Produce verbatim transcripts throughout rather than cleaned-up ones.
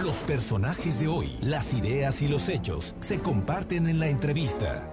Los personajes de hoy, las ideas y los hechos se comparten en la entrevista.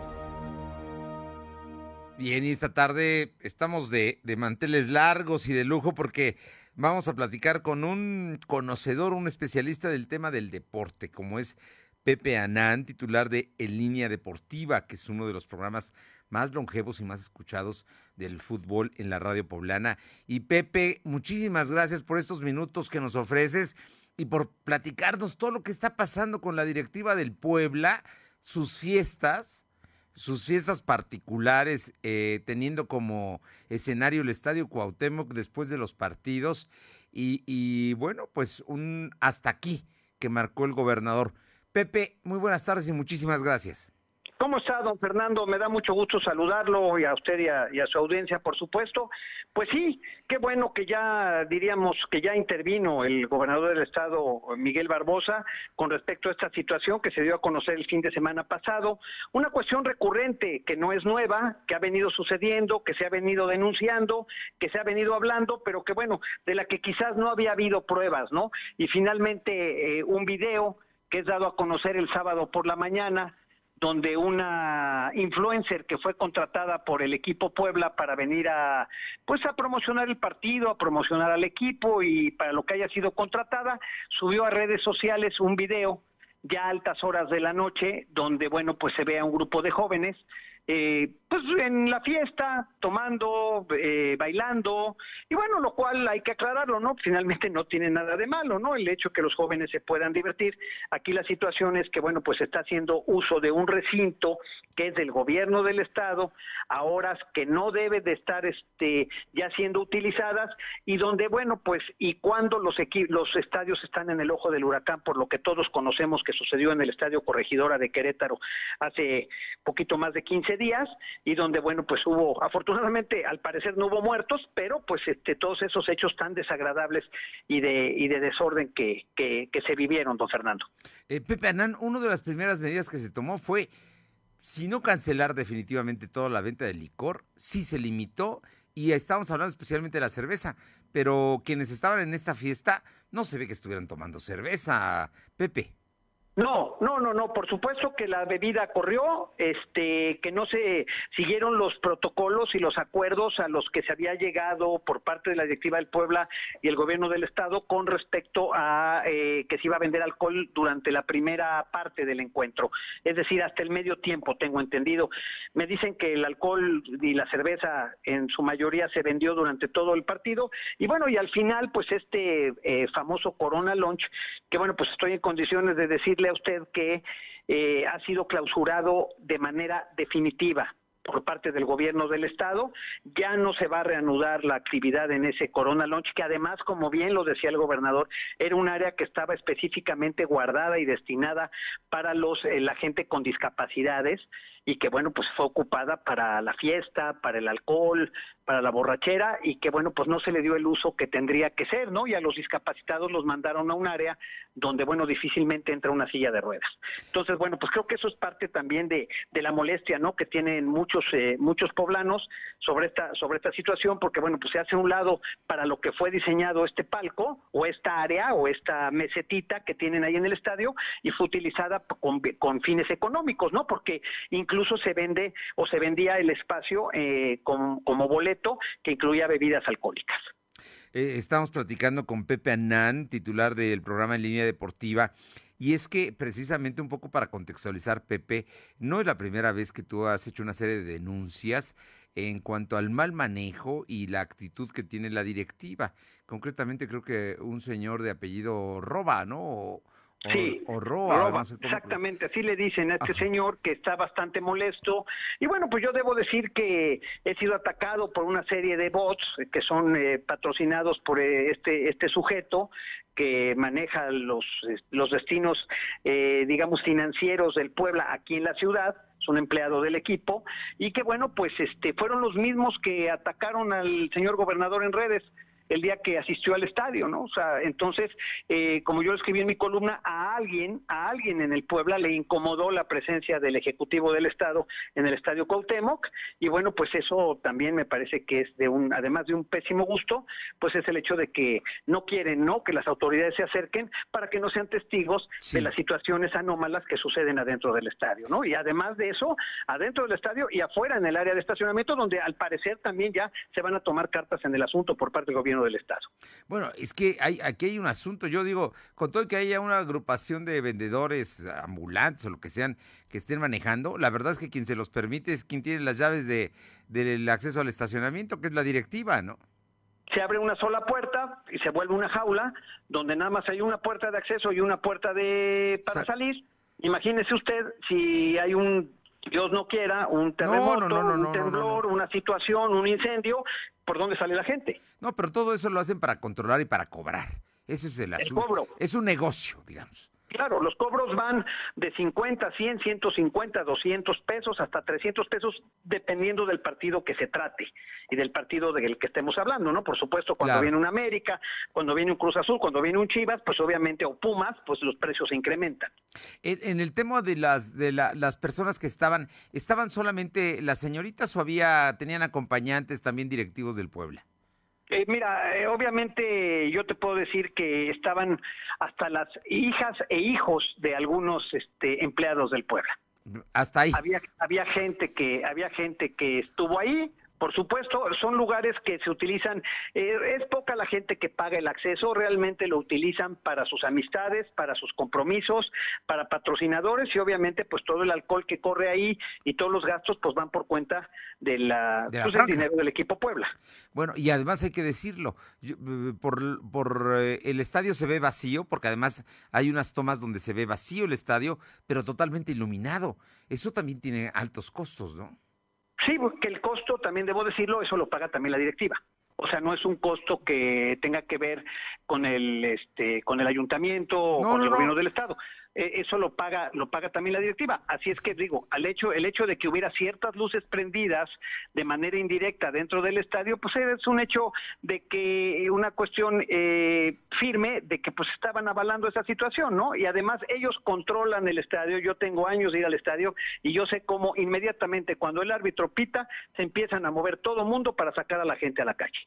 Bien, y esta tarde estamos de, de manteles largos y de lujo porque vamos a platicar con un conocedor, un especialista del tema del deporte, como es Pepe Anán, titular de En Línea Deportiva, que es uno de los programas más longevos y más escuchados del fútbol en la radio poblana. Y Pepe, muchísimas gracias por estos minutos que nos ofreces y por platicarnos todo lo que está pasando con la directiva del Puebla, sus fiestas, sus fiestas particulares, eh, teniendo como escenario el Estadio Cuauhtémoc después de los partidos y, y bueno, pues un hasta aquí que marcó el gobernador. Pepe, muy buenas tardes y muchísimas gracias. ¿Cómo está, don Fernando? Me da mucho gusto saludarlo y a usted y a, y a su audiencia, por supuesto. Pues sí, qué bueno que ya diríamos que ya intervino el gobernador del estado, Miguel Barbosa, con respecto a esta situación que se dio a conocer el fin de semana pasado. Una cuestión recurrente que no es nueva, que ha venido sucediendo, que se ha venido denunciando, que se ha venido hablando, pero que bueno, de la que quizás no había habido pruebas, ¿no? Y finalmente eh, un video que es dado a conocer el sábado por la mañana, donde una influencer que fue contratada por el equipo Puebla para venir a pues a promocionar el partido, a promocionar al equipo y para lo que haya sido contratada, subió a redes sociales un video ya a altas horas de la noche, donde bueno, pues se ve a un grupo de jóvenes Eh, pues en la fiesta, tomando, eh, bailando, y bueno, lo cual hay que aclararlo, ¿no? Finalmente no tiene nada de malo, ¿no? El hecho que los jóvenes se puedan divertir. Aquí la situación es que, bueno, pues se está haciendo uso de un recinto que es del gobierno del estado, a horas que no debe de estar este ya siendo utilizadas, y donde, bueno, pues, y cuando los equi- los estadios están en el ojo del huracán, por lo que todos conocemos que sucedió en el Estadio Corregidora de Querétaro hace poquito más de quince días, y donde bueno pues hubo, afortunadamente al parecer no hubo muertos, pero pues este todos esos hechos tan desagradables y de y de desorden que, que, que se vivieron, don Fernando. Eh, Pepe Anán, una de las primeras medidas que se tomó fue, si no cancelar definitivamente toda la venta de licor, sí se limitó, y estamos hablando especialmente de la cerveza, pero quienes estaban en esta fiesta no se ve que estuvieran tomando cerveza, Pepe. No, no, no, no, por supuesto que la bebida corrió, este, que no se siguieron los protocolos y los acuerdos a los que se había llegado por parte de la directiva del Puebla y el gobierno del estado con respecto a eh, que se iba a vender alcohol durante la primera parte del encuentro, es decir, hasta el medio tiempo, tengo entendido. Me dicen que el alcohol y la cerveza en su mayoría se vendió durante todo el partido, y bueno, y al final, pues este eh, famoso Corona Lunch, que bueno, pues estoy en condiciones de decir a usted que eh, ha sido clausurado de manera definitiva por parte del gobierno del estado. Ya no se va a reanudar la actividad en ese Corona Lunch, que además, como bien lo decía el gobernador, era un área que estaba específicamente guardada y destinada para los eh, la gente con discapacidades, y que bueno, pues fue ocupada para la fiesta, para el alcohol, para la borrachera, y que bueno, pues no se le dio el uso que tendría que ser, ¿no? Y a los discapacitados los mandaron a un área donde bueno, difícilmente entra una silla de ruedas. Entonces, bueno, pues creo que eso es parte también de, de la molestia, ¿no?, que tienen muchos eh, muchos poblanos sobre esta sobre esta situación, porque bueno, pues se hace a un lado para lo que fue diseñado este palco o esta área o esta mesetita que tienen ahí en el estadio, y fue utilizada con, con fines económicos, ¿no? Porque incluso se vende o se vendía el espacio eh, como, como boleto que incluía bebidas alcohólicas. Eh, estamos platicando con Pepe Anán, titular del programa En Línea Deportiva, y es que precisamente un poco para contextualizar, Pepe, no es la primera vez que tú has hecho una serie de denuncias en cuanto al mal manejo y la actitud que tiene la directiva. Concretamente creo que un señor de apellido Roba, ¿no? O, Sí, o, o Roa, Roba, no sé cómo. exactamente, así le dicen a este Ajá. señor, que está bastante molesto. Y bueno, pues yo debo decir que he sido atacado por una serie de bots que son eh, patrocinados por eh, este este sujeto que maneja los los destinos, eh, digamos, financieros del Puebla aquí en la ciudad. Es un empleado del equipo, y que bueno, pues este fueron los mismos que atacaron al señor gobernador en redes. el día que asistió al estadio, ¿no? O sea, entonces, eh, como yo lo escribí en mi columna, a alguien, a alguien en el Puebla le incomodó la presencia del Ejecutivo del Estado en el Estadio Cuauhtémoc, y bueno, pues eso también me parece que es de un, además de un pésimo gusto, pues es el hecho de que no quieren, ¿no?, que las autoridades se acerquen para que no sean testigos sí. de las situaciones anómalas que suceden adentro del estadio, ¿no? Y además de eso, adentro del estadio y afuera en el área de estacionamiento, donde al parecer también ya se van a tomar cartas en el asunto por parte del gobierno del estado. Bueno, es que hay, aquí hay un asunto, yo digo, con todo que haya una agrupación de vendedores ambulantes o lo que sean que estén manejando, la verdad es que quien se los permite es quien tiene las llaves de del acceso al estacionamiento, que es la directiva, ¿no? Se abre una sola puerta y se vuelve una jaula donde nada más hay una puerta de acceso y una puerta de para Sa salir. Imagínese usted si hay un, Dios no quiera, un terremoto, no, no, no, no, un temblor, no, no, no. una situación, un incendio, ¿por dónde sale la gente? No, pero todo eso lo hacen para controlar y para cobrar. Ese es el asunto. El cobro. Es un negocio, digamos. Claro, los cobros van de cincuenta, cien, ciento cincuenta, doscientos pesos hasta trescientos pesos, dependiendo del partido que se trate y del partido del que estemos hablando, ¿no? Por supuesto, cuando claro. viene un América, cuando viene un Cruz Azul, cuando viene un Chivas, pues obviamente, o Pumas, pues los precios se incrementan. En, en el tema de las de la, las personas que estaban, ¿estaban solamente las señoritas o había tenían acompañantes también directivos del Puebla? Eh, mira, eh, obviamente yo te puedo decir que estaban hasta las hijas e hijos de algunos este, empleados del Puebla. Hasta ahí. Había, había gente que, había gente que estuvo ahí. Por supuesto, son lugares que se utilizan, eh, es poca la gente que paga el acceso, realmente lo utilizan para sus amistades, para sus compromisos, para patrocinadores y obviamente pues todo el alcohol que corre ahí y todos los gastos pues van por cuenta de la, de la pues, del dinero del equipo Puebla. Bueno, y además hay que decirlo, yo, por, por eh, el estadio se ve vacío, porque además hay unas tomas donde se ve vacío el estadio, pero totalmente iluminado. Eso también tiene altos costos, ¿no? Sí, porque el costo, también debo decirlo, eso lo paga también la directiva. O sea, no es un costo que tenga que ver con el este con el ayuntamiento o no, con no, el gobierno no. del estado. Eh, eso lo paga lo paga también la directiva. Así es que digo, al hecho el hecho de que hubiera ciertas luces prendidas de manera indirecta dentro del estadio, pues es un hecho de que una cuestión eh, firme de que pues estaban avalando esa situación, ¿no? Y además ellos controlan el estadio. Yo tengo años de ir al estadio y yo sé cómo inmediatamente cuando el árbitro pita se empiezan a mover todo mundo para sacar a la gente a la calle.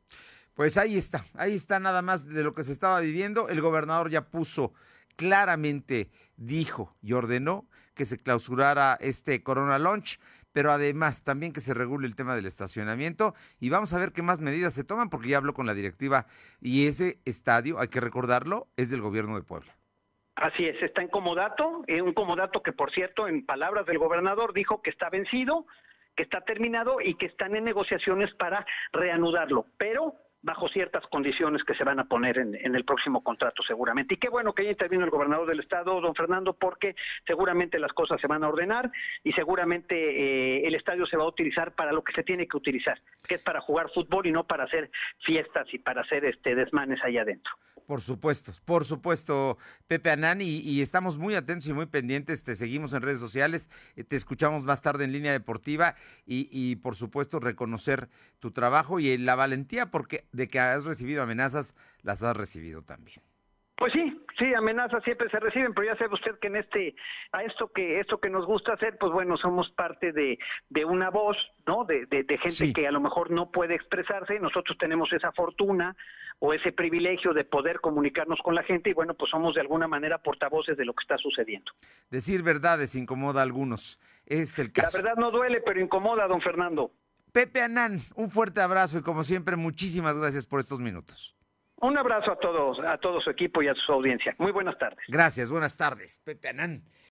Pues ahí está, ahí está nada más de lo que se estaba viviendo. El gobernador ya puso claramente, dijo y ordenó que se clausurara este Corona Launch, pero además también que se regule el tema del estacionamiento y vamos a ver qué más medidas se toman porque ya habló con la directiva y ese estadio, hay que recordarlo, es del gobierno de Puebla. Así es, está en comodato, eh, un comodato que por cierto, en palabras del gobernador, dijo que está vencido, que está terminado y que están en negociaciones para reanudarlo, pero bajo ciertas condiciones que se van a poner en, en el próximo contrato seguramente. Y qué bueno que ya intervino el gobernador del estado, don Fernando, porque seguramente las cosas se van a ordenar y seguramente eh, el estadio se va a utilizar para lo que se tiene que utilizar, que es para jugar fútbol y no para hacer fiestas y para hacer este desmanes allá adentro. Por supuesto, por supuesto, Pepe Anán, y, y estamos muy atentos y muy pendientes, te seguimos en redes sociales, eh, te escuchamos más tarde en Línea Deportiva y, y por supuesto reconocer tu trabajo y la valentía porque de que has recibido amenazas, las has recibido también. Pues sí, sí, amenazas siempre se reciben, pero ya sabe usted que en este, a esto que esto que nos gusta hacer, pues bueno, somos parte de, de una voz, ¿no? De, de, de gente sí. que a lo mejor no puede expresarse, nosotros tenemos esa fortuna o ese privilegio de poder comunicarnos con la gente y bueno, pues somos de alguna manera portavoces de lo que está sucediendo. Decir verdades incomoda a algunos, es el caso. La verdad no duele, pero incomoda, don Fernando. Pepe Anán, un fuerte abrazo y como siempre, muchísimas gracias por estos minutos. Un abrazo a todos, a todo su equipo y a su audiencia. Muy buenas tardes. Gracias, buenas tardes. Pepe Anán.